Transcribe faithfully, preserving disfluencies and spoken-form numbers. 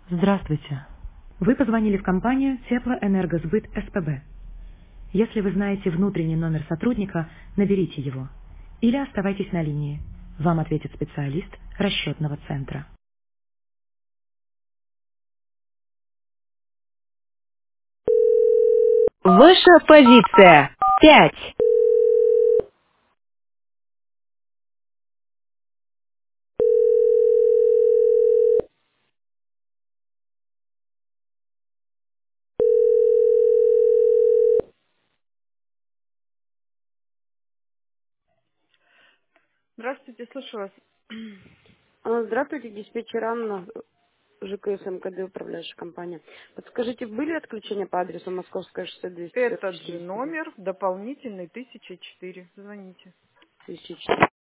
Здравствуйте. Вы позвонили в компанию Теплоэнергосбыт СПБ. Если вы знаете внутренний номер сотрудника, наберите его. Или оставайтесь на линии. Вам ответит специалист расчетного центра. Ваша позиция. Пять. Здравствуйте, слышу вас. А, Здравствуйте, диспетчер Анна, ЖКС МКД, управляющая компания. Подскажите, были отключения по адресу Московская шестьдесят двести Этот же четыреста номер, дополнительный тысяча четыре. Звоните. тысяча